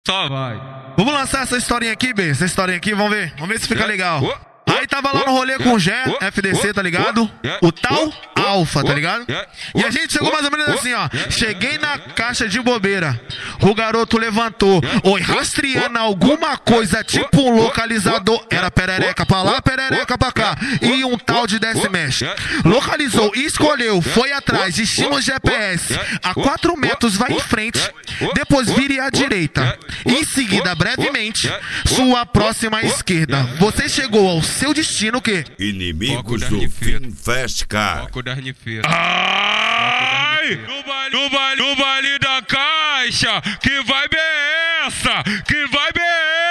Só vai. Vamos lançar essa historinha aqui, B. Essa historinha aqui, vamos ver se fica legal. Aí tava lá no rolê com o Gé, FDC, tá ligado? O tal Alfa, tá ligado? E a gente chegou mais ou menos assim, ó. Cheguei na caixa de bobeira. O garoto levantou. Oi, rastreando alguma coisa, tipo um localizador. Era perereca pra lá, perereca pra cá. E um tal de desce-mexe. Localizou, escolheu, foi atrás, estima GPS. A 4 metros vai em frente. Depois vire à direita. Em seguida, brevemente, sua próxima esquerda. Você chegou ao seu destino, o quê? Inimigos do Finfest Car. Foco das nifeiras. Ai! No baile da caixa! Que vibe é essa? Que vibe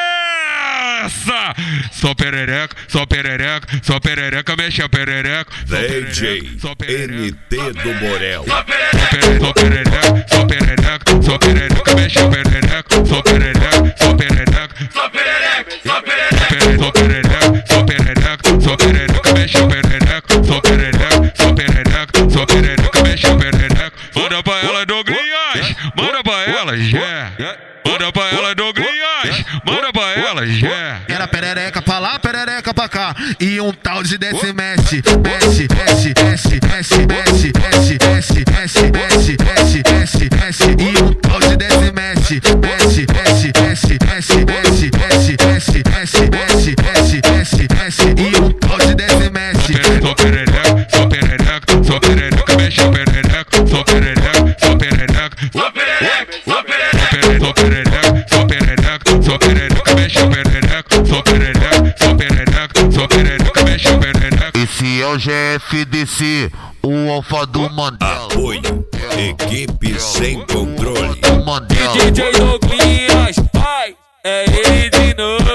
é essa? Só perereca, só perereca, só perereca, mexe a perereca. DJ NT do Borel. Só perereca, só perereca, só perereca, mexe a perereca. Só perereca, só perereca, só perereca, só perereca, só perereca, só perereca, só perereca, mexe a perereca. Só perereca, só perereca, só perereca, mexe a perereca. Manda pra ela, Douglas, manda pra ela, Gé. Manda pra ela, Douglas, manda pra ela, Gé. Era perereca pra lá, perereca pra cá. E um tal de desce, mexe, mexe, mexe, mexe, mexe, mexe, mexe, mexe, mexe, mexe, mexe, mexe, mexe. E um tal de desce, mexe, mexe, mexe, mexe, mexe, mexe, mexe, mexe, mexe, mexe, mexe, mexe, mexe. E um tal de desce, mexe. Só perereca, só perereca, só perereca, mexe a perereca. Só perereca, só perereca, só perereca, só perereca, só perereca, só perereca, só perereca, mexe a perereca. Só perereca, só perereca, só perereca, mexe a perereca. Esse é o GFDC, o Alfa do Mandela. Apoio. Equipe sem controle. Mandela. DJ Douglas, ai, é ele de novo.